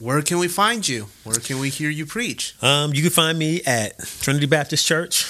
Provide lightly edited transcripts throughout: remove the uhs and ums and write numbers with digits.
Where can we find you? Where can we hear you preach? You can find me at Trinity Baptist Church,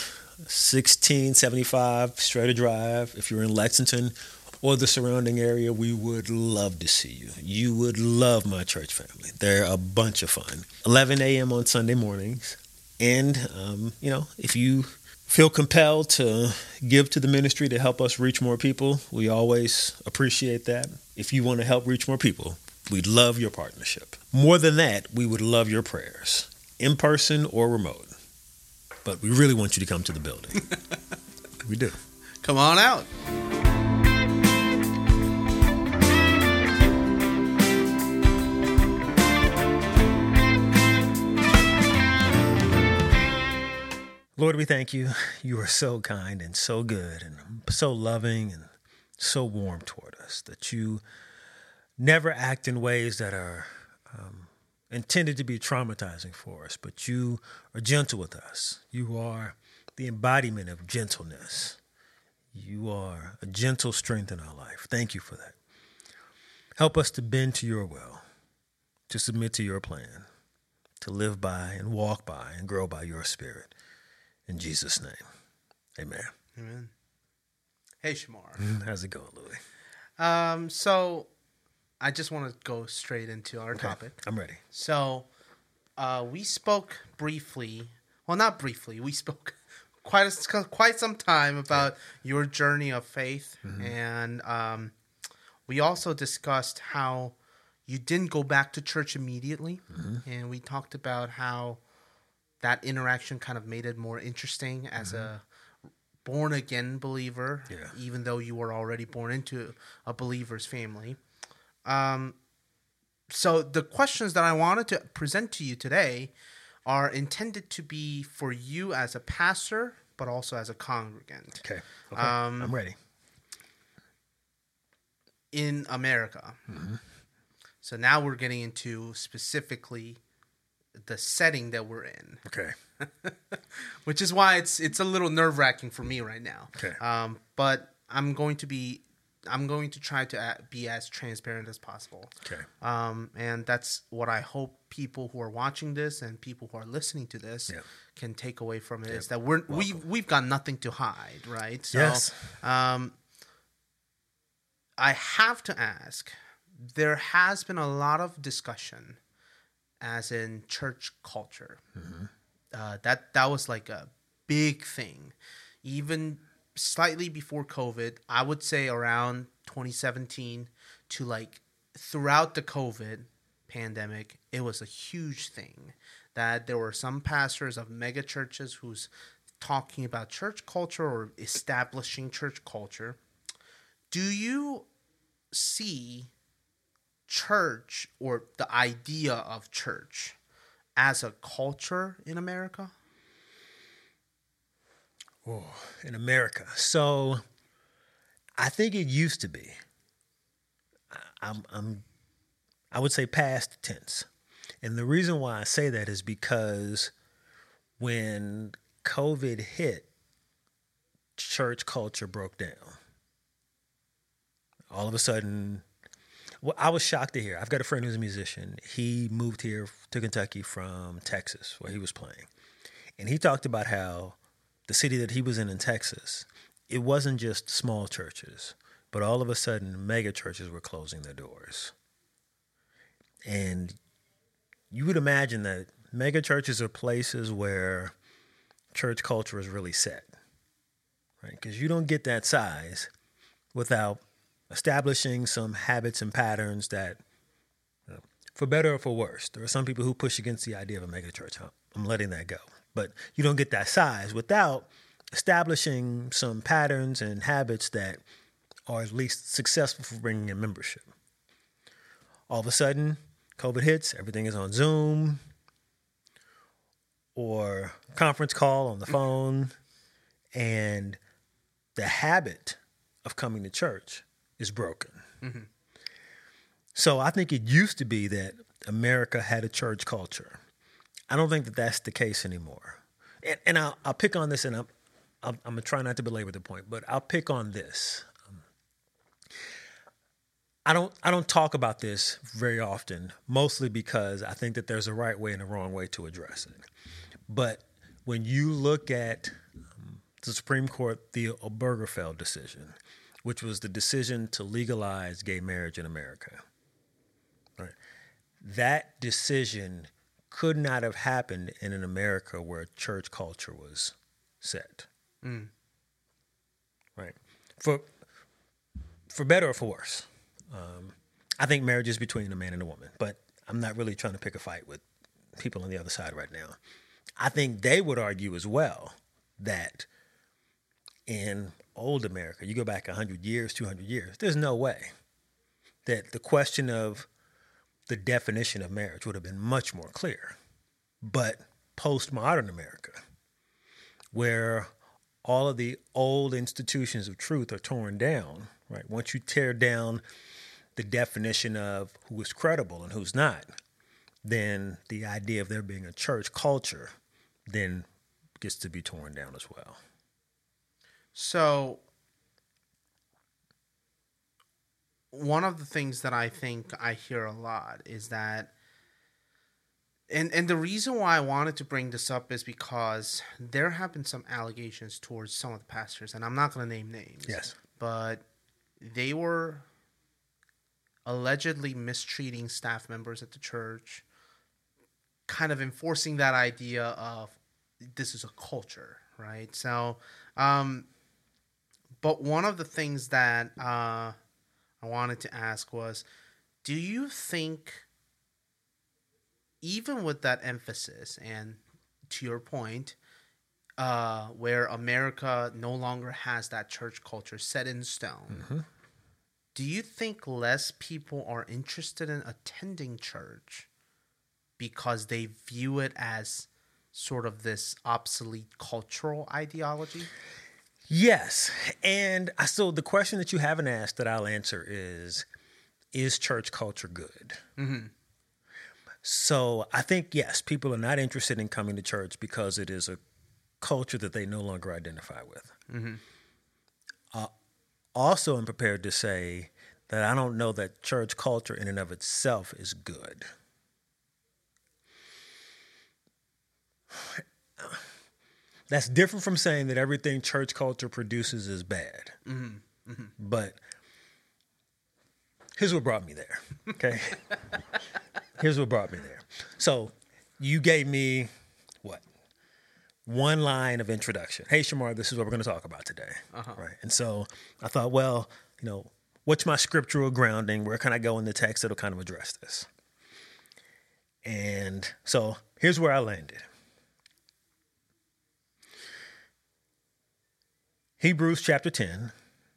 1675 Strader Drive. If you're in Lexington or the surrounding area, we would love to see you. You would love my church family. They're a bunch of fun. 11 a.m. on Sunday mornings. And, if you feel compelled to give to the ministry to help us reach more people, we always appreciate that. If you want to help reach more people, we'd love your partnership. More than that, we would love your prayers, in person or remote. But we really want you to come to the building. We do. Come on out. Lord, we thank you. You are so kind and so good and so loving and so warm toward us that you never act in ways that are intended to be traumatizing for us, but you are gentle with us. You are the embodiment of gentleness. You are a gentle strength in our life. Thank you for that. Help us to bend to your will, to submit to your plan, to live by and walk by and grow by your spirit. In Jesus' name, amen. Amen. Hey, Shamar. How's it going, Louis? So I just want to go straight into our topic. I'm ready. So we spoke briefly. Well, not briefly. We spoke quite some time about your journey of faith. Mm-hmm. And we also discussed how you didn't go back to church immediately. Mm-hmm. And we talked about how that interaction kind of made it more interesting as a born-again believer, even though you were already born into a believer's family. So the questions that I wanted to present to you today are intended to be for you as a pastor, but also as a congregant. Okay. I'm ready. In America. Mm-hmm. So now we're getting into specifically the setting that we're in. Okay. Which is why it's a little nerve-wracking for me right now. Okay. But I'm going to try to be as transparent as possible. Okay. And that's what I hope people who are watching this and people who are listening to this can take away from it is that we've got nothing to hide, right? So, yes. I have to ask, there has been a lot of discussion as in church culture. Mm-hmm. That was like a big thing. Even slightly before COVID, I would say around 2017 to like throughout the COVID pandemic, it was a huge thing that there were some pastors of mega churches who's talking about church culture or establishing church culture. Do you see church or the idea of church as a culture in America? Oh, in America. So I think it used to be. I would say past tense. And the reason why I say that is because when COVID hit, church culture broke down. All of a sudden, well, I was shocked to hear. I've got a friend who's a musician. He moved here to Kentucky from Texas, where he was playing. And he talked about how the city that he was in Texas, it wasn't just small churches, but all of a sudden, mega churches were closing their doors. And you would imagine that mega churches are places where church culture is really set, right? Because you don't get that size without establishing some habits and patterns that, for better or for worse, there are some people who push against the idea of a megachurch. I'm letting that go. But you don't get that size without establishing some patterns and habits that are at least successful for bringing in membership. All of a sudden, COVID hits, everything is on Zoom or conference call on the phone, and the habit of coming to church is broken. Mm-hmm. So I think it used to be that America had a church culture. I don't think that that's the case anymore. And I'll pick on this, and I'm going to try not to belabor the point, but I'll pick on this. I don't talk about this very often, mostly because I think that there's a right way and a wrong way to address it. But when you look at the Supreme Court, the Obergefell decision, which was the decision to legalize gay marriage in America, right? That decision could not have happened in an America where church culture was set. Right? For better or for worse. I think marriage is between a man and a woman, but I'm not really trying to pick a fight with people on the other side right now. I think they would argue as well that in old America, you go back 100 years, 200 years, there's no way that the question of the definition of marriage would have been much more clear. But postmodern America, where all of the old institutions of truth are torn down, right? Once you tear down the definition of who is credible and who's not, then the idea of there being a church culture then gets to be torn down as well. So one of the things that I think I hear a lot is that, and the reason why I wanted to bring this up is because there have been some allegations towards some of the pastors, and I'm not going to name names. Yes. But they were allegedly mistreating staff members at the church, kind of enforcing that idea of this is a culture, right? So, but one of the things that I wanted to ask was, do you think, even with that emphasis, and to your point, where America no longer has that church culture set in stone, do you think less people are interested in attending church because they view it as sort of this obsolete cultural ideology? Yes. And so the question that you haven't asked that I'll answer is church culture good? Mm-hmm. So I think, yes, people are not interested in coming to church because it is a culture that they no longer identify with. Mm-hmm. Also, I'm prepared to say that I don't know that church culture in and of itself is good. That's different from saying that everything church culture produces is bad. Mm-hmm. Mm-hmm. But here's what brought me there, okay? Here's what brought me there. So you gave me, one line of introduction. Hey, Shamar, this is what we're going to talk about today. Right? And so I thought, well, what's my scriptural grounding? Where can I go in the text that'll kind of address this? And so here's where I landed. Hebrews chapter 10.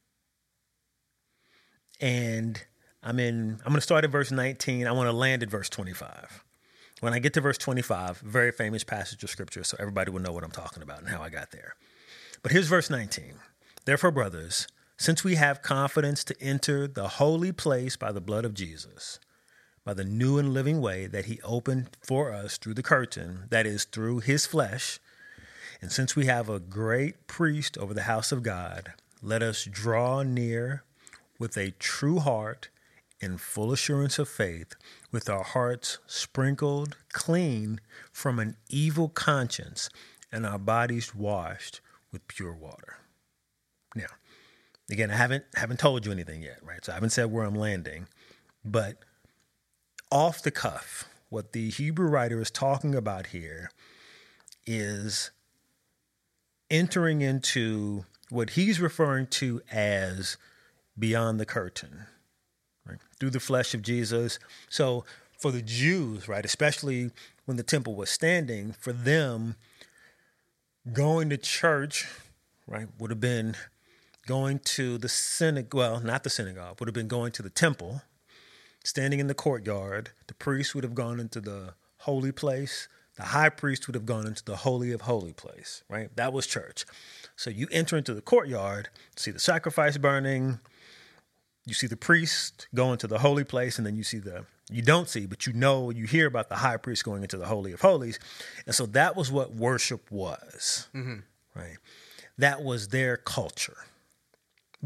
And I'm going to start at verse 19. I want to land at verse 25. When I get to verse 25, very famous passage of scripture, so everybody will know what I'm talking about and how I got there. But here's verse 19. Therefore, brothers, since we have confidence to enter the holy place by the blood of Jesus, by the new and living way that he opened for us through the curtain, that is, through his flesh, and since we have a great priest over the house of God, let us draw near with a true heart in full assurance of faith, with our hearts sprinkled clean from an evil conscience and our bodies washed with pure water. Now, again, I haven't told you anything yet, right? So I haven't said where I'm landing, but off the cuff, what the Hebrew writer is talking about here is entering into what he's referring to as beyond the curtain. Right? Through the flesh of Jesus. So for the Jews, right, especially when the temple was standing, for them, going to church, right, would have been going to the synagogue, well, not the synagogue, would have been going to the temple, standing in the courtyard. The priest would have gone into the holy place. The high priest would have gone into the holy of holy place, right? That was church. So you enter into the courtyard, see the sacrifice burning, you see the priest going to the holy place, and then you don't see, but you hear about the high priest going into the holy of holies. And so that was what worship was, right? That was their culture. But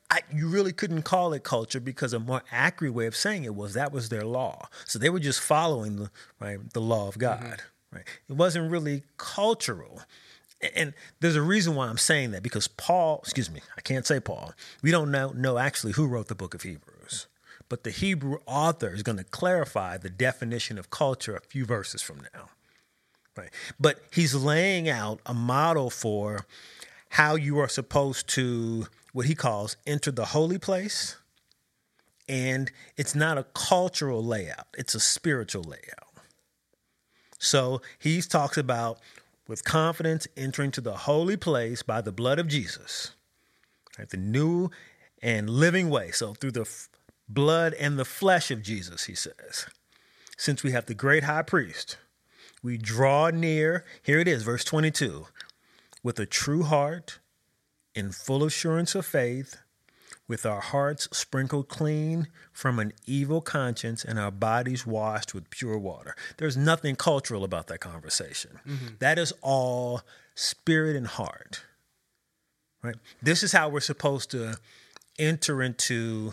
you really couldn't call it culture, because a more accurate way of saying it was that was their law. So they were just following the law of God. Right? It wasn't really cultural. And there's a reason why I'm saying that, because I can't say Paul. We don't know actually who wrote the book of Hebrews. But the Hebrew author is going to clarify the definition of culture a few verses from now. Right? But he's laying out a model for how you are supposed to, what he calls, enter the holy place. And it's not a cultural layout. It's a spiritual layout. So he talks about, with confidence, entering to the holy place by the blood of Jesus, right? The new and living way. So through the blood and the flesh of Jesus, he says, since we have the great high priest, we draw near, here it is, verse 22, with a true heart, in full assurance of faith, with our hearts sprinkled clean from an evil conscience and our bodies washed with pure water. There's nothing cultural about that conversation. Mm-hmm. That is all spirit and heart. Right? This is how we're supposed to enter into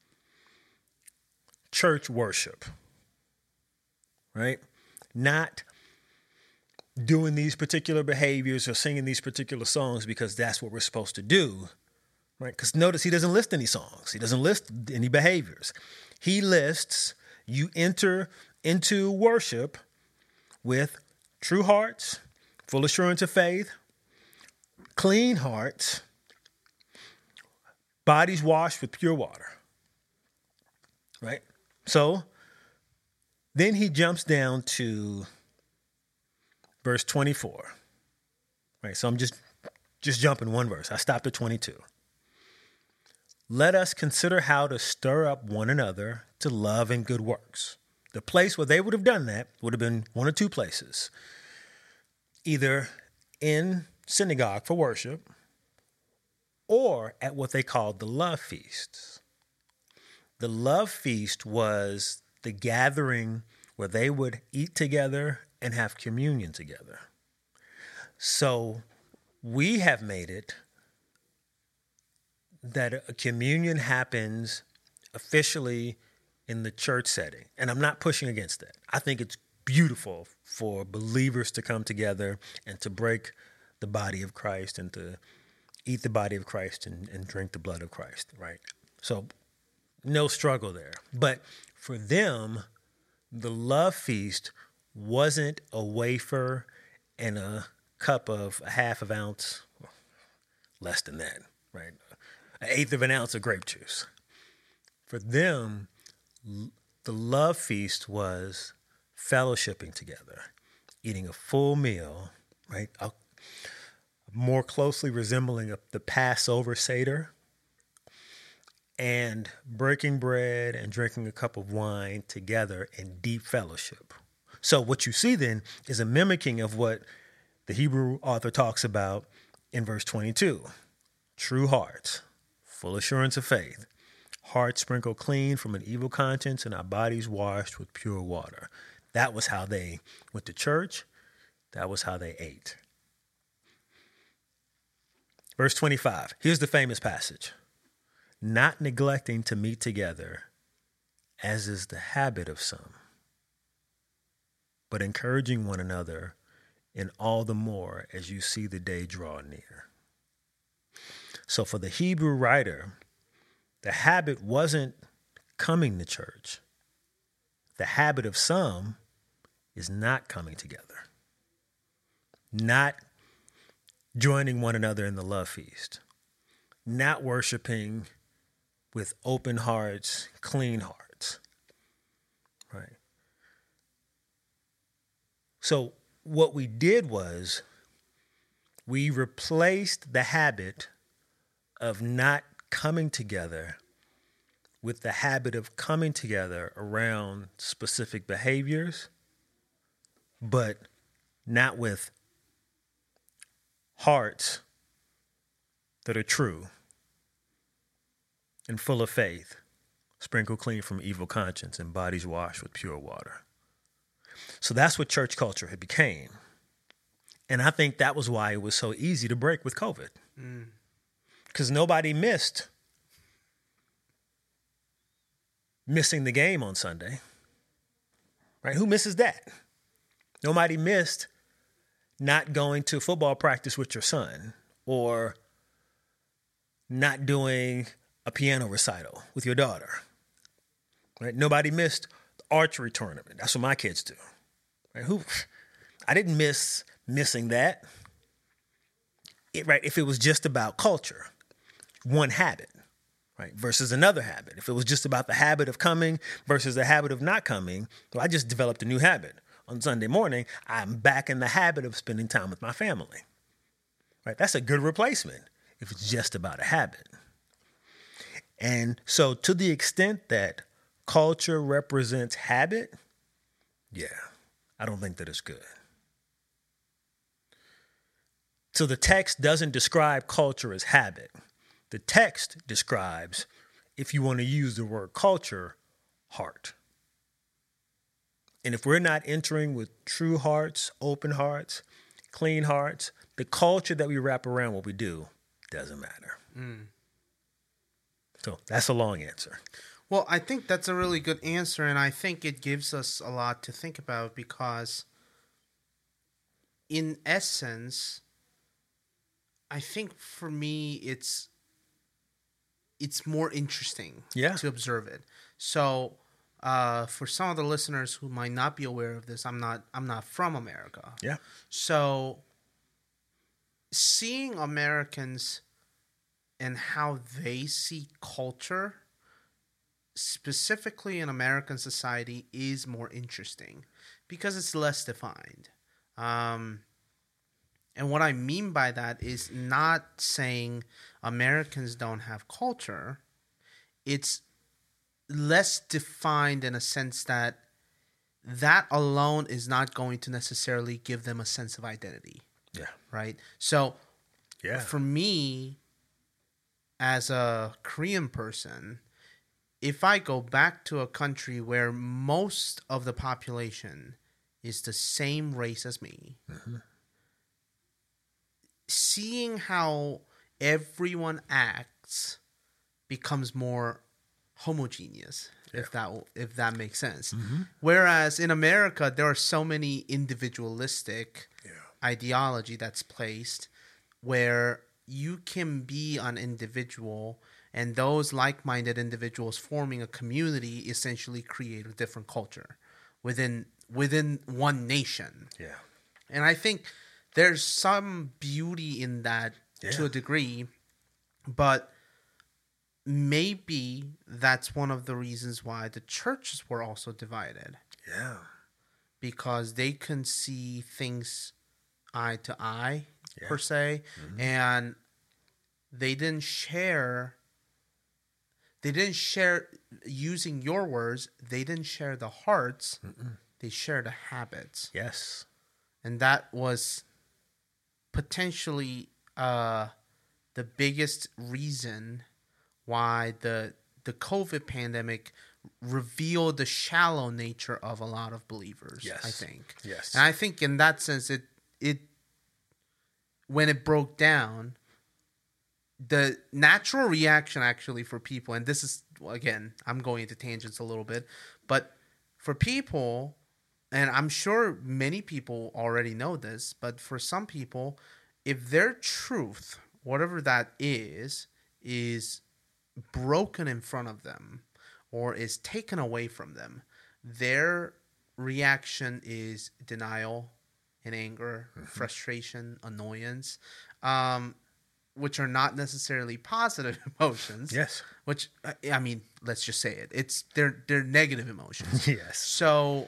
church worship. Right? Not doing these particular behaviors or singing these particular songs because that's what we're supposed to do. Right? Because notice he doesn't list any songs. He doesn't list any behaviors. He lists, you enter into worship with true hearts, full assurance of faith, clean hearts, bodies washed with pure water. Right? So then he jumps down to verse 24. Right? So I'm just jumping one verse. I stopped at 22. Let us consider how to stir up one another to love and good works. The place where they would have done that would have been one of two places. Either in synagogue for worship or at what they called the love feasts. The love feast was the gathering where they would eat together and have communion together. So we have made it that a communion happens officially in the church setting. And I'm not pushing against that. I think it's beautiful for believers to come together and to break the body of Christ and to eat the body of Christ and drink the blood of Christ, right? So no struggle there. But for them, the love feast wasn't a wafer and a cup of a half of ounce, less than that, right? An eighth of an ounce of grape juice. For them, the love feast was fellowshipping together, eating a full meal, right? More closely resembling the Passover Seder, and breaking bread and drinking a cup of wine together in deep fellowship. So what you see then is a mimicking of what the Hebrew author talks about in verse 22. True hearts, full assurance of faith, hearts sprinkled clean from an evil conscience, and our bodies washed with pure water. That was how they went to church. That was how they ate. Verse 25, here's the famous passage. Not neglecting to meet together, as is the habit of some, but encouraging one another, and all the more as you see the day draw near. So for the Hebrew writer, the habit wasn't coming to church. The habit of some is not coming together, not joining one another in the love feast, not worshiping with open hearts, clean hearts, right? So what we did was we replaced the habit of not coming together with the habit of coming together around specific behaviors, but not with hearts that are true and full of faith, sprinkled clean from evil conscience and bodies washed with pure water. So that's what church culture had became. And I think that was why it was so easy to break with COVID. Because nobody missed missing the game on Sunday, right? Who misses that? Nobody missed not going to football practice with your son or not doing a piano recital with your daughter, right? Nobody missed the archery tournament. That's what my kids do, right? I didn't miss missing that, right? If it was just about culture, one habit, right, versus another habit. If it was just about the habit of coming versus the habit of not coming, well, I just developed a new habit. On Sunday morning, I'm back in the habit of spending time with my family, right? That's a good replacement if it's just about a habit. And so to the extent that culture represents habit, yeah, I don't think that it's good. So the text doesn't describe culture as habit. The text describes, if you want to use the word culture, heart. And if we're not entering with true hearts, open hearts, clean hearts, the culture that we wrap around what we do doesn't matter. So that's a long answer. Well, I think that's a really good answer, and I think it gives us a lot to think about because, in essence, I think for me it's more interesting to observe it. So, for some of the listeners who might not be aware of this, I'm not from America. Yeah. So, seeing Americans and how they see culture, specifically in American society, is more interesting because it's less defined. And what I mean by that is not saying Americans don't have culture. It's less defined in a sense that alone is not going to necessarily give them a sense of identity. Yeah. Right? So, yeah, for me, as a Korean person, if I go back to a country where most of the population is the same race as me, seeing how everyone acts becomes more homogeneous, if that makes sense. Whereas in America, there are so many individualistic ideology that's placed where you can be an individual and those like-minded individuals forming a community essentially create a different culture within one nation. Yeah. And I think there's some beauty in that to a degree, but maybe that's one of the reasons why the churches were also divided. Yeah. Because they can see things eye to eye, per se, and they didn't share, using your words, they didn't share the hearts, they shared the habits. Yes. And that was potentially the biggest reason why the COVID pandemic revealed the shallow nature of a lot of believers, I think. Yes. And I think in that sense, it when it broke down, the natural reaction actually for people, and this is, again, I'm going into tangents a little bit, but for people, and I'm sure many people already know this, but for some people, if their truth, whatever that is broken in front of them or is taken away from them, their reaction is denial and anger, frustration, annoyance, which are not necessarily positive emotions. Yes. Which, I mean, let's just say it. They're negative emotions. Yes. So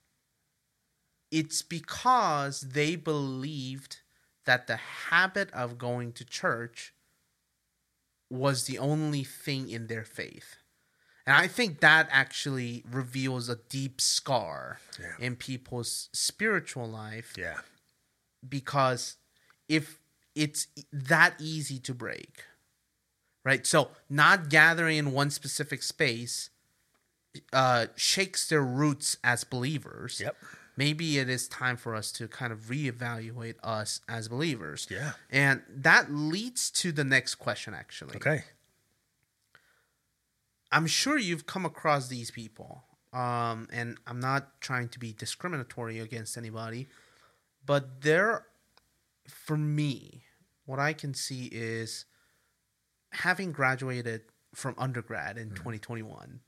it's because they believed that the habit of going to church was the only thing in their faith. And I think that actually reveals a deep scar in people's spiritual life. Yeah. Because if it's that easy to break, right? So not gathering in one specific space shakes their roots as believers. Yep. Maybe it is time for us to kind of reevaluate us as believers. Yeah. And that leads to the next question, actually. Okay. I'm sure you've come across these people. And I'm not trying to be discriminatory against anybody, but for me, what I can see is having graduated from undergrad in 2021,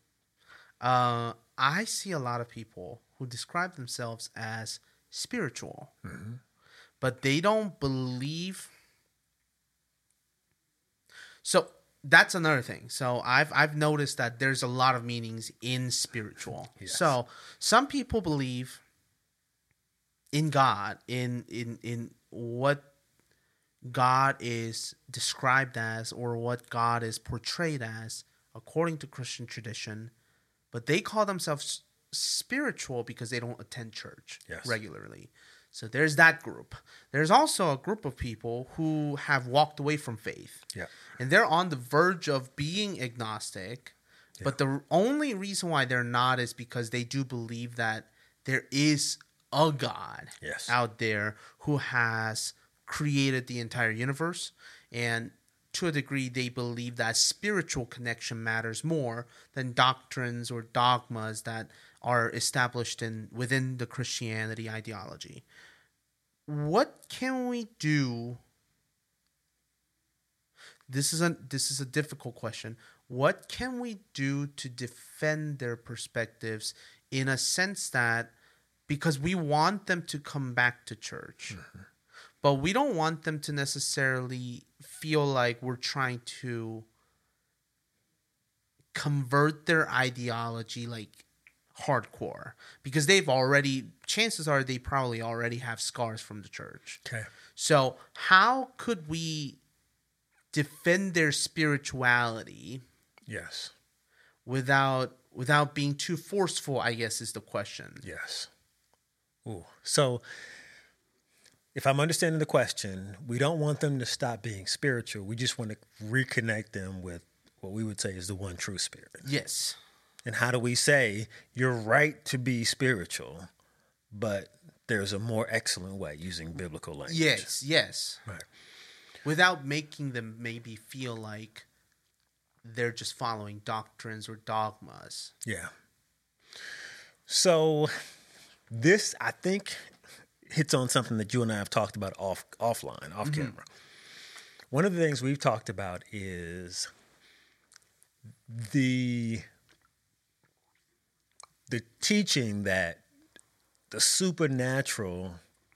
I see a lot of people who describe themselves as spiritual, but they don't believe. So that's another thing. So I've noticed that there's a lot of meanings in spiritual. Yes. So some people believe in God, in what God is described as, or what God is portrayed as according to Christian tradition, but they call themselves spiritual because they don't attend church regularly. So there's that group. There's also a group of people who have walked away from faith. Yeah. And they're on the verge of being agnostic. Yeah. But the only reason why they're not is because they do believe that there is a God out there who has created the entire universe. And to a degree, they believe that spiritual connection matters more than doctrines or dogmas that are established within the Christianity ideology. What can we do? This is a difficult question. What can we do to defend their perspectives in a sense that, because we want them to come back to church, but we don't want them to necessarily feel like we're trying to convert their ideology like hardcore, because chances are they probably already have scars from the church. Okay. So how could we defend their spirituality? Yes. Without being too forceful, I guess, is the question. Yes. Ooh. So if I'm understanding the question, we don't want them to stop being spiritual. We just want to reconnect them with what we would say is the one true spirit. Yes. And how do we say you're right to be spiritual, but there's a more excellent way using biblical language? Yes. Right. Without making them maybe feel like they're just following doctrines or dogmas. Yeah. So this, I think, hits on something that you and I have talked about off camera. One of the things we've talked about is the teaching that the supernatural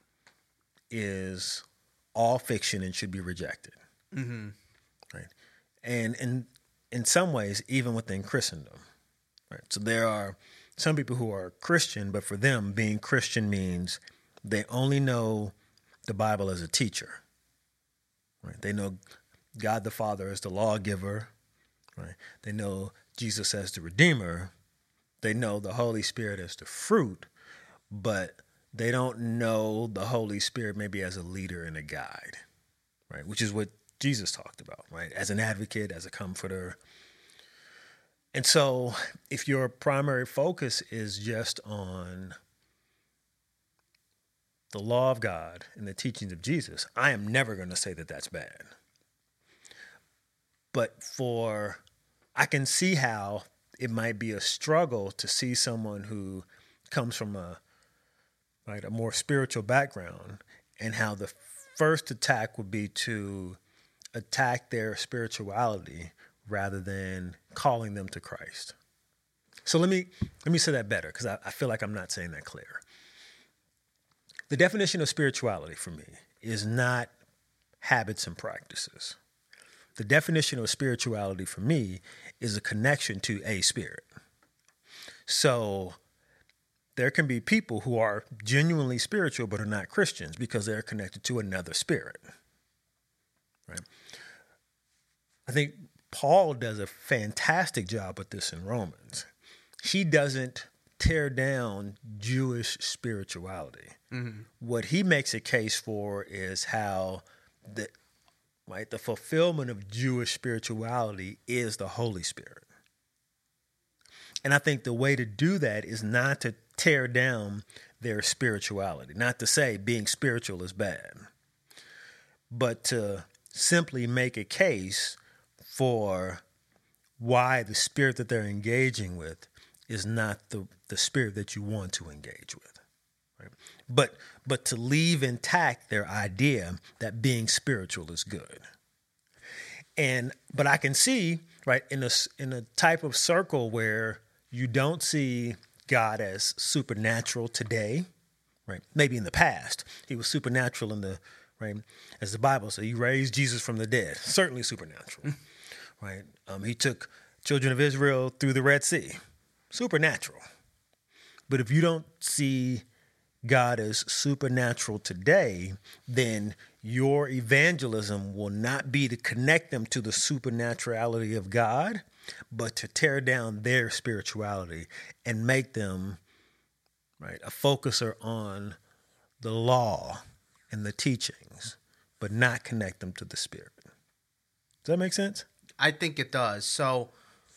is all fiction and should be rejected. Right. And in some ways, even within Christendom. Right. So there are some people who are Christian, but for them, being Christian means they only know the Bible as a teacher. Right. They know God the Father as the lawgiver. Right. They know Jesus as the Redeemer. They know the Holy Spirit as the fruit, but they don't know the Holy Spirit maybe as a leader and a guide, right? Which is what Jesus talked about, right? As an advocate, as a comforter. And so if your primary focus is just on the law of God and the teachings of Jesus, I am never going to say that that's bad. But I can see how it might be a struggle to see someone who comes from a more spiritual background, and how the first attack would be to attack their spirituality rather than calling them to Christ. So let me say that better, because I feel like I'm not saying that clear. The definition of spirituality for me is not habits and practices. The definition of spirituality for me is a connection to a spirit. So there can be people who are genuinely spiritual but are not Christians because they're connected to another spirit. Right? I think Paul does a fantastic job with this in Romans. He doesn't tear down Jewish spirituality. What he makes a case for is how the fulfillment of Jewish spirituality is the Holy Spirit. And I think the way to do that is not to tear down their spirituality, not to say being spiritual is bad, but to simply make a case for why the spirit that they're engaging with is not the spirit that you want to engage with. Right? But to leave intact their idea that being spiritual is good. But I can see, right, in a type of circle where you don't see God as supernatural today, right? Maybe in the past, he was supernatural right, as the Bible says, he raised Jesus from the dead. Certainly supernatural, right? He took children of Israel through the Red Sea. Supernatural. But if you don't see God as supernatural today, then your evangelism will not be to connect them to the supernaturality of God, but to tear down their spirituality and make them, right, a focuser on the law and the teachings, but not connect them to the spirit. Does that make sense? I think it does. So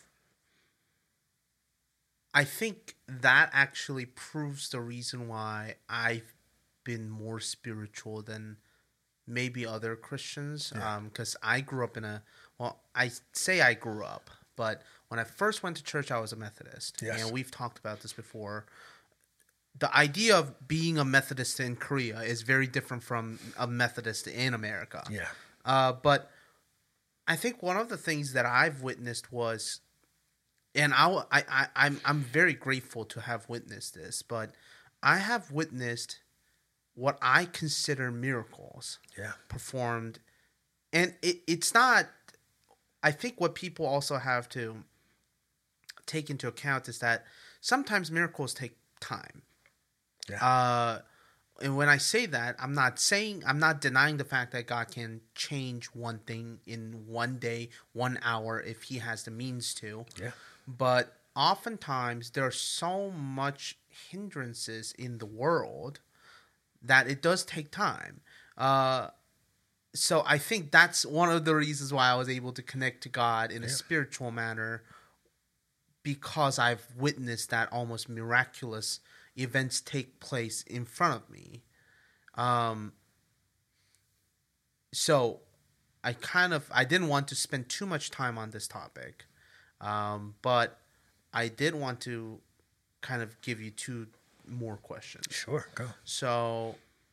I think that actually proves the reason why I've been more spiritual than maybe other Christians. Because I grew up I say I grew up, but when I first went to church, I was a Methodist. Yes. And we've talked about this before. The idea of being a Methodist in Korea is very different from a Methodist in America. Yeah. But I think one of the things that I've witnessed was, and I'm very grateful to have witnessed this, but I have witnessed what I consider miracles performed. And it's not, I think what people also have to take into account is that sometimes miracles take time. Yeah. And when I say that, I'm not denying the fact that God can change one thing in one day, 1 hour, if he has the means to. Yeah. But oftentimes there are so much hindrances in the world that it does take time. So I think that's one of the reasons why I was able to connect to God in a spiritual manner, because I've witnessed that almost miraculous events take place in front of me. So I didn't want to spend too much time on this topic, but I did want to kind of give you two more questions. Sure, go. So,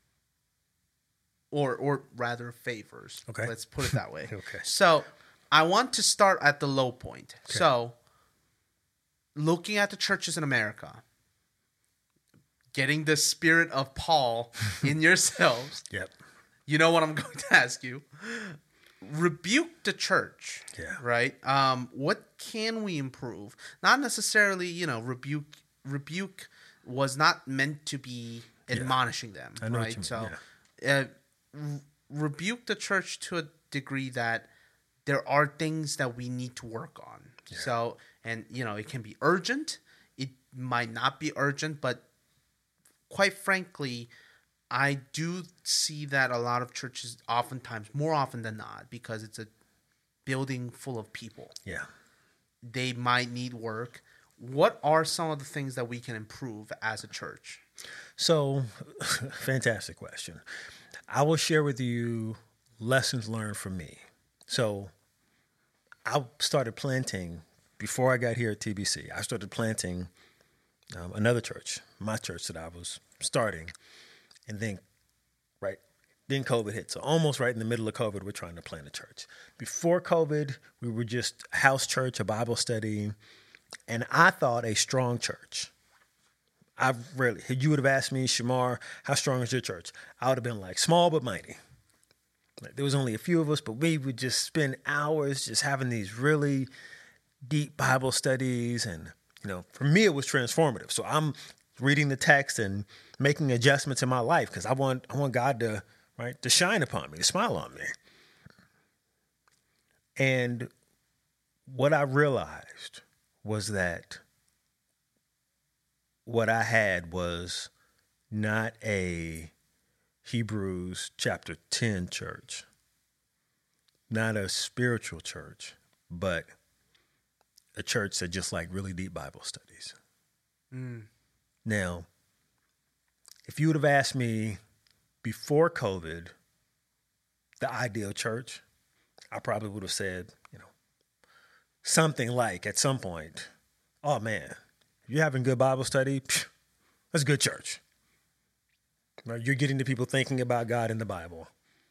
or rather favors. Okay. Let's put it that way. Okay. So I want to start at the low point. Okay. So looking at the churches in America, getting the spirit of Paul in yourselves. Yep. You know what I'm going to ask you. Rebuke the church. Yeah. Right? What can we improve? Not necessarily, rebuke was not meant to be admonishing them. I know right? What you mean. So rebuke the church to a degree that there are things that we need to work on. Yeah. So, and it can be urgent. It might not be urgent, but quite frankly, I do see that a lot of churches oftentimes, more often than not, because it's a building full of people. Yeah. They might need work. What are some of the things that we can improve as a church? So, fantastic question. I will share with you lessons learned from me. So, I started planting, before I got here at TBC, I started planting another church, my church that I was starting. And then, then COVID hit. So almost right in the middle of COVID, we're trying to plant a church. Before COVID, we were just a house church, a Bible study. And I thought a strong church. You would have asked me, Shamar, how strong is your church? I would have been like, small but mighty. There was only a few of us, but we would just spend hours just having these really deep Bible studies. And, for me, it was transformative. So I'm reading the text and making adjustments in my life because I want God to shine upon me, to smile on me. And what I realized was that what I had was not a Hebrews chapter 10 church, not a spiritual church, but a church that just like really deep Bible studies. Now, if you would have asked me before COVID, the ideal church, I probably would have said, something like at some point, oh man, if you're having good Bible study, that's good church. Right? You're getting the people thinking about God in the Bible.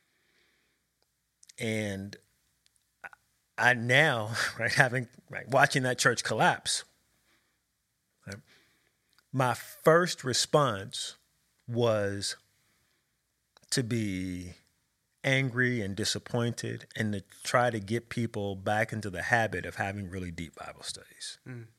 And I now, watching that church collapse, right, my first response was to be angry and disappointed and to try to get people back into the habit of having really deep Bible studies.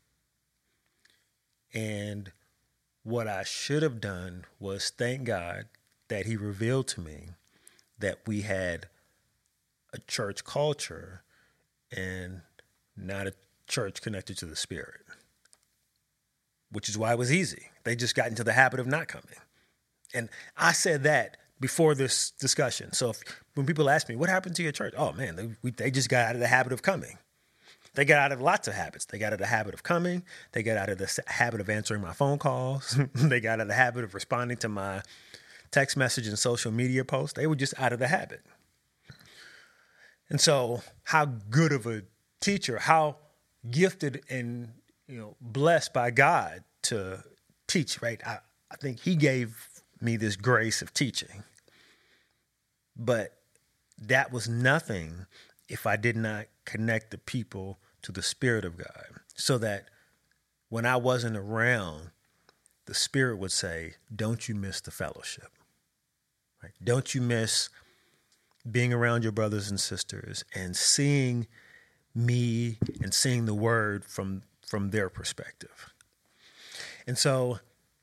And what I should have done was thank God that he revealed to me that we had a church culture and not a church connected to the Spirit, which is why it was easy. They just got into the habit of not coming. And I said that before this discussion. So when people ask me, what happened to your church? Oh, man, they just got out of the habit of coming. They got out of lots of habits. They got out of the habit of coming. They got out of the habit of answering my phone calls. They got out of the habit of responding to my text message and social media posts. They were just out of the habit. And so how good of a teacher, how gifted and blessed by God to teach, right? I think he gave me this grace of teaching. But that was nothing if I did not connect the people to the Spirit of God, so that when I wasn't around, the Spirit would say, don't you miss the fellowship. Right? Don't you miss being around your brothers and sisters and seeing me and seeing the word from their perspective. And so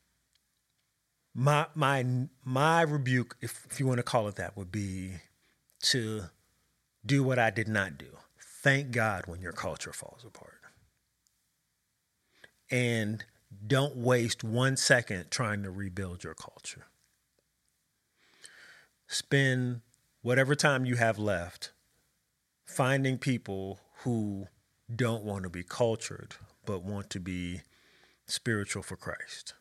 my rebuke, if you want to call it that, would be to do what I did not do. Thank God when your culture falls apart. And don't waste 1 second trying to rebuild your culture. Spend whatever time you have left finding people who don't want to be cultured, but want to be spiritual for Christ.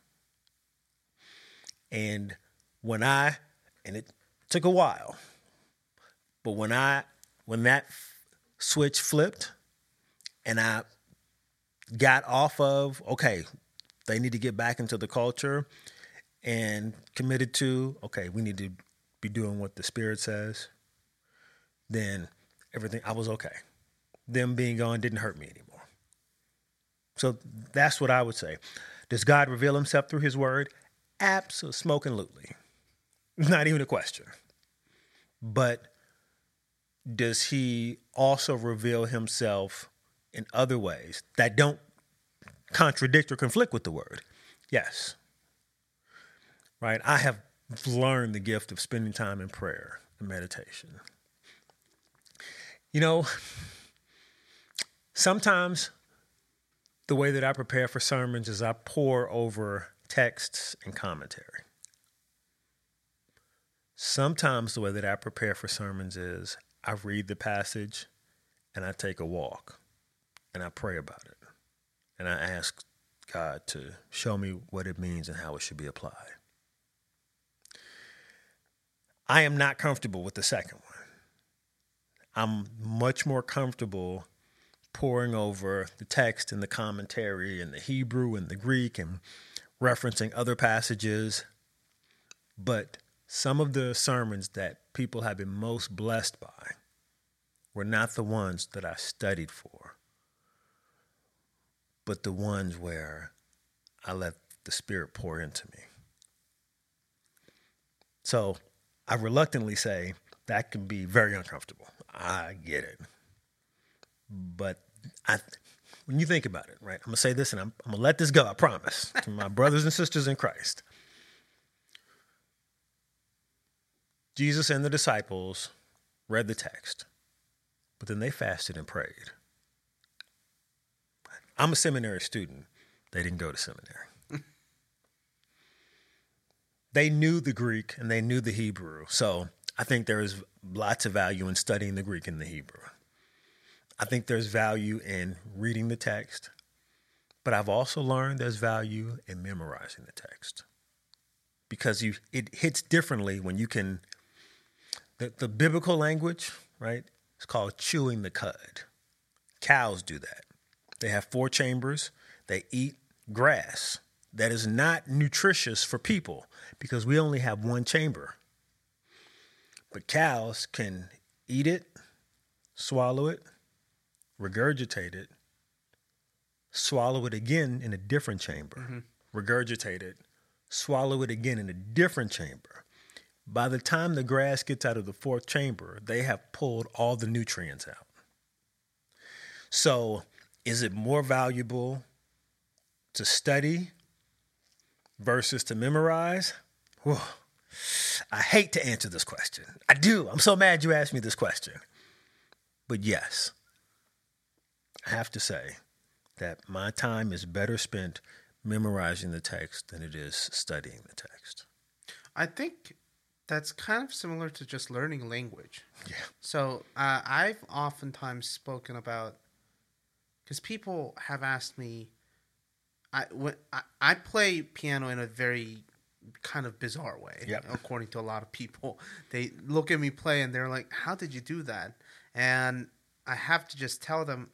And it took a while, but when that switch flipped and I got off of, okay, they need to get back into the culture, and committed to, okay, we need to be doing what the Spirit says, then I was okay. Them being gone didn't hurt me anymore. So that's what I would say. Does God reveal himself through his word? Absolutely. Not even a question. But does he also reveal himself in other ways that don't contradict or conflict with the word? Yes. Right? I have learned the gift of spending time in prayer and meditation. Sometimes the way that I prepare for sermons is I pore over texts and commentary. Sometimes the way that I prepare for sermons is I read the passage and I take a walk and I pray about it. And I ask God to show me what it means and how it should be applied. I am not comfortable with the second one. I'm much more comfortable poring over the text and the commentary and the Hebrew and the Greek and referencing other passages. But some of the sermons that people have been most blessed by were not the ones that I studied for, but the ones where I let the Spirit pour into me. So I reluctantly say that can be very uncomfortable. I get it. But when you think about it, right, I'm going to say this and I'm going to let this go, I promise, to my brothers and sisters in Christ. Jesus and the disciples read the text, but then they fasted and prayed. I'm a seminary student. They didn't go to seminary. They knew the Greek and they knew the Hebrew. So I think there is lots of value in studying the Greek and the Hebrew. I think there's value in reading the text, but I've also learned there's value in memorizing the text, because it hits differently when you can. The biblical language, right, it's called chewing the cud. Cows do that. They have 4 chambers. They eat grass that is not nutritious for people because we only have 1 chamber. But cows can eat it, swallow it, regurgitate it, swallow it again in a different chamber, regurgitate it, swallow it again in a different chamber. By the time the grass gets out of the 4th chamber, they have pulled all the nutrients out. So is it more valuable to study versus to memorize? Whew. I hate to answer this question. I do. I'm so mad you asked me this question. But yes, I have to say that my time is better spent memorizing the text than it is studying the text. I think that's kind of similar to just learning language. Yeah. So I've oftentimes spoken about, because people have asked me, I play piano in a very kind of bizarre way, Yep. according to a lot of people. They look at me play and they're like, how did you do that? And I have to just tell them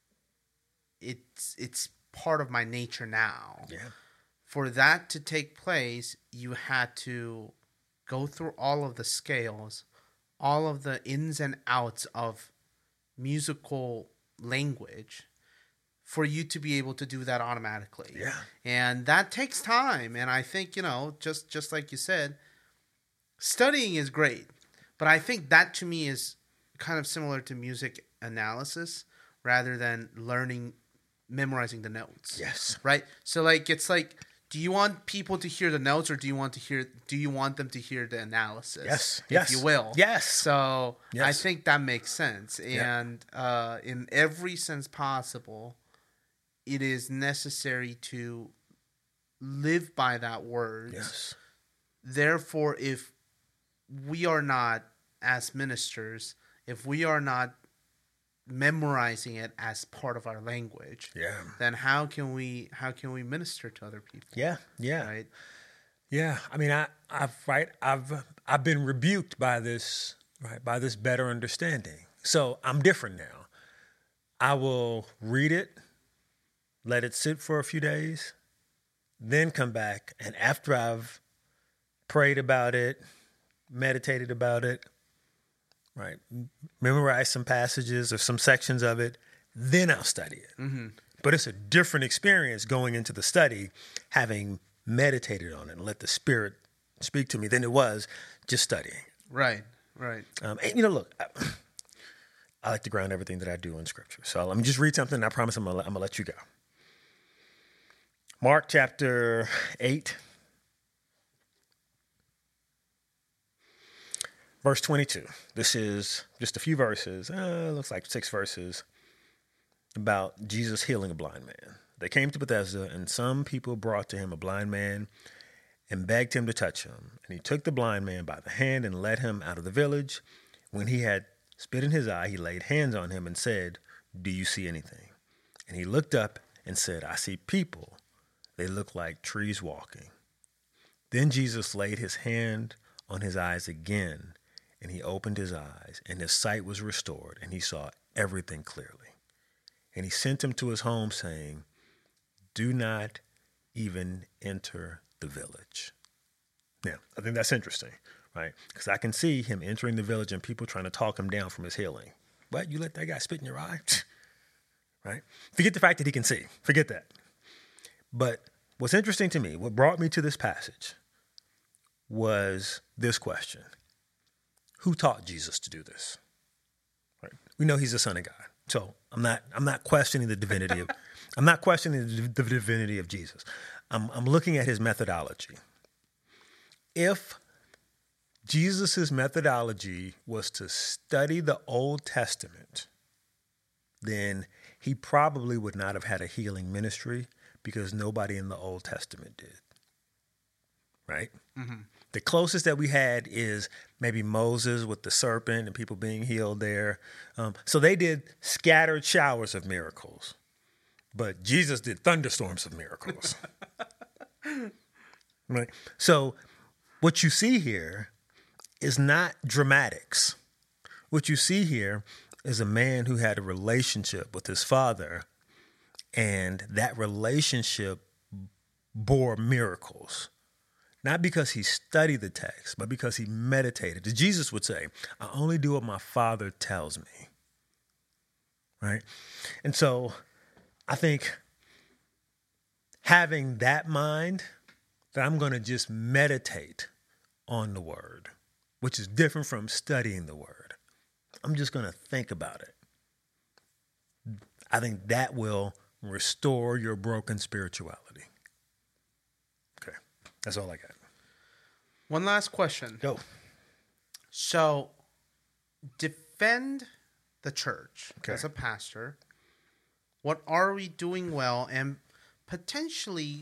it's part of my nature now. Yeah. For that to take place, you had to go through all of the scales, all of the ins and outs of musical language for you to be able to do that automatically. Yeah. And that takes time. And I think, just like you said, studying is great. But I think that to me is kind of similar to music analysis rather than memorizing the notes. Yes. Right? So it's like, do you want people to hear the notes or do you want them to hear the analysis? Yes. If Yes. you will. Yes. So Yes. I think that makes sense. Yeah. And in every sense possible, it is necessary to live by that word. Yes. Therefore, if we are not, as ministers, if we are not memorizing it as part of our language, Yeah. then how can we minister to other people? Yeah. Yeah. Right? Yeah. I mean, I've been rebuked by this, right? By this better understanding. So I'm different now. I will read it, let it sit for a few days, then come back. And after I've prayed about it, meditated about it, right, memorize some passages or some sections of it, then I'll study it. Mm-hmm. But it's a different experience going into the study, having meditated on it and let the Spirit speak to me than it was just studying. Right. Right. And, look, I like to ground everything that I do in Scripture. So let me just read something. And I promise I'm gonna let you go. Mark chapter 8, verse 22. This is just a few verses. Looks like 6 verses about Jesus healing a blind man. They came to Bethesda, and some people brought to him a blind man and begged him to touch him. And he took the blind man by the hand and led him out of the village. When he had spit in his eye, he laid hands on him and said, "Do you see anything?" And he looked up and said, "I see people. They look like trees walking." Then Jesus laid his hand on his eyes again, and he opened his eyes, and his sight was restored, and he saw everything clearly. And he sent him to his home, saying, "Do not even enter the village." Now, I think that's interesting, right? Because I can see him entering the village and people trying to talk him down from his healing. What? You let that guy spit in your eye? Right? Forget the fact that he can see. Forget that. But what's interesting to me, what brought me to this passage was this question. Who taught Jesus to do this? Right? We know he's the Son of God. So I'm not questioning the divinity of the divinity of Jesus. I'm looking at his methodology. If Jesus' methodology was to study the Old Testament, then he probably would not have had a healing ministry because nobody in the Old Testament did. Right? Mm-hmm. The closest that we had is maybe Moses with the serpent and people being healed there. So they did scattered showers of miracles, but Jesus did thunderstorms of miracles. Right? So what you see here is not dramatics. What you see here is a man who had a relationship with his father, and that relationship bore miracles. Not because he studied the text, but because he meditated. As Jesus would say, I only do what my Father tells me. Right? And so I think having that mind, that I'm going to just meditate on the word, which is different from studying the word. I'm just going to think about it. I think that will restore your broken spirituality. Okay. That's all I got. One last question. Go. So, defend the church as a pastor. What are we doing well? And potentially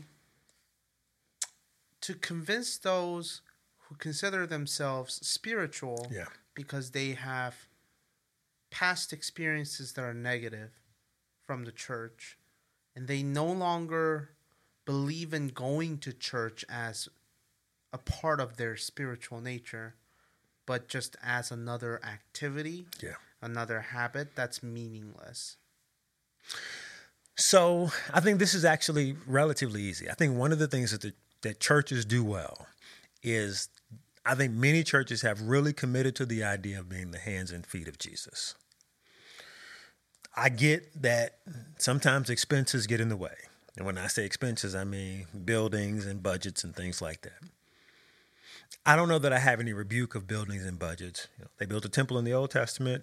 to convince those who consider themselves spiritual because they have past experiences that are negative from the church, and they no longer believe in going to church as a part of their spiritual nature, but just as another activity, another habit that's meaningless. So I think this is actually relatively easy. I think one of the things that churches do well is, I think many churches have really committed to the idea of being the hands and feet of Jesus. I get that sometimes expenses get in the way. And when I say expenses, I mean buildings and budgets and things like that. I don't know that I have any rebuke of buildings and budgets. They built a temple in the Old Testament.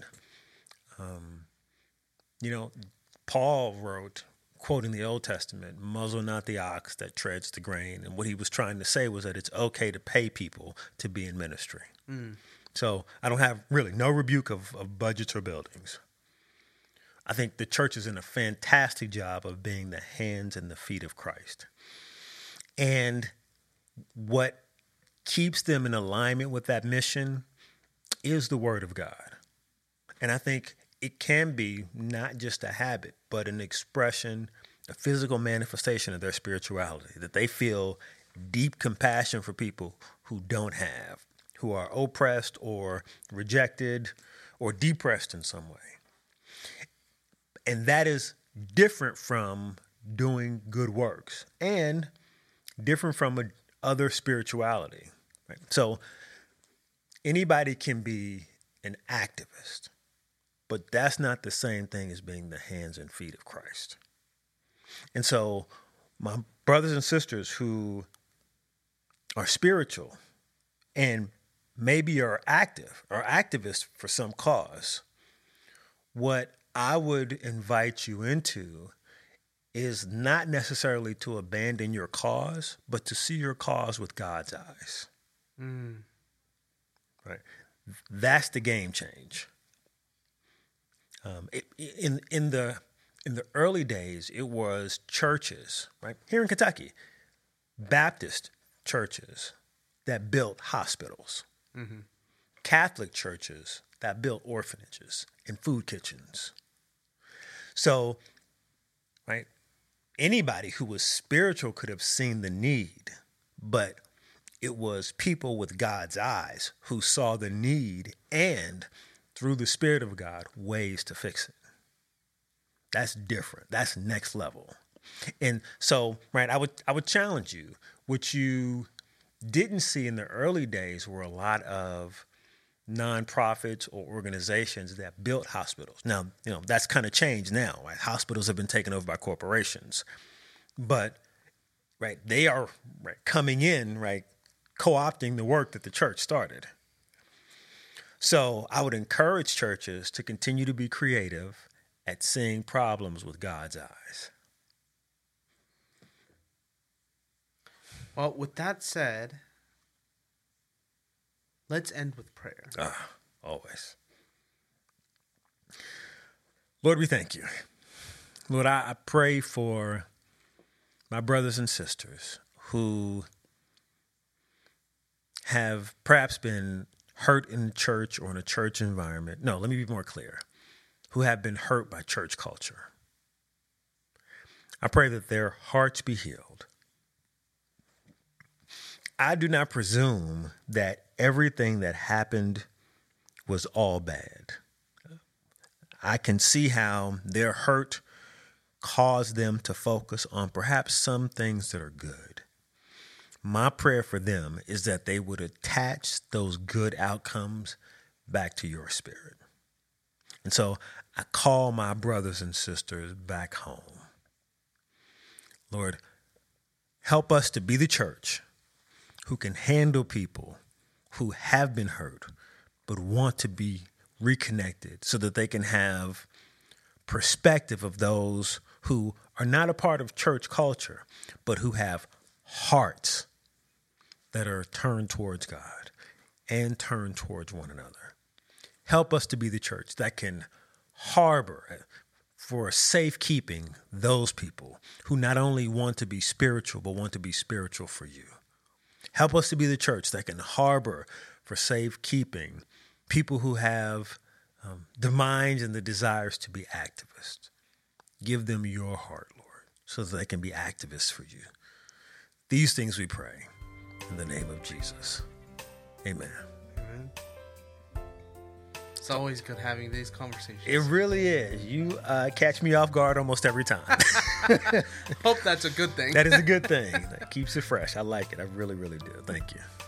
Paul wrote, quoting the Old Testament, muzzle not the ox that treads the grain. And what he was trying to say was that it's okay to pay people to be in ministry. So I don't have really no rebuke of budgets or buildings. I think the church is in a fantastic job of being the hands and the feet of Christ. And what keeps them in alignment with that mission is the Word of God. And I think it can be not just a habit, but an expression, a physical manifestation of their spirituality, that they feel deep compassion for people who don't have, who are oppressed or rejected or depressed in some way. And that is different from doing good works and different from other spirituality. Right? So anybody can be an activist, but that's not the same thing as being the hands and feet of Christ. And so my brothers and sisters who are spiritual and maybe are active or activists for some cause, what I would invite you into is not necessarily to abandon your cause, but to see your cause with God's eyes. Right? That's the game change. In the early days, it was churches, right? Here in Kentucky, Baptist churches that built hospitals, Catholic churches that built orphanages and food kitchens. So, right, anybody who was spiritual could have seen the need, but it was people with God's eyes who saw the need and, through the Spirit of God, ways to fix it. That's different. That's next level. And so, right, I would challenge you. What you didn't see in the early days were a lot of nonprofits or organizations that built hospitals. Now, that's kind of changed now, right? Hospitals have been taken over by corporations. But, right, they are coming in, right, co-opting the work that the church started. So I would encourage churches to continue to be creative at seeing problems with God's eyes. Well, with that said, let's end with prayer. Always. Lord, we thank you. Lord, I pray for my brothers and sisters who have perhaps been hurt in the church or in a church environment. No, let me be more clear. Who have been hurt by church culture. I pray that their hearts be healed. I do not presume that everything that happened was all bad. I can see how their hurt caused them to focus on perhaps some things that are good. My prayer for them is that they would attach those good outcomes back to your spirit. And so I call my brothers and sisters back home. Lord, help us to be the church who can handle people who have been hurt but want to be reconnected so that they can have perspective of those who are not a part of church culture, but who have hearts that are turned towards God and turned towards one another. Help us to be the church that can harbor for safekeeping those people who not only want to be spiritual, but want to be spiritual for you. Help us to be the church that can harbor for safekeeping people who have the minds and the desires to be activists. Give them your heart, Lord, so that they can be activists for you. These things we pray in the name of Jesus. Amen. Amen. It's always good having these conversations. It really is. You catch me off guard almost every time. Hope that's a good thing. That is a good thing. That keeps it fresh. I like it. I really, really do. Thank you.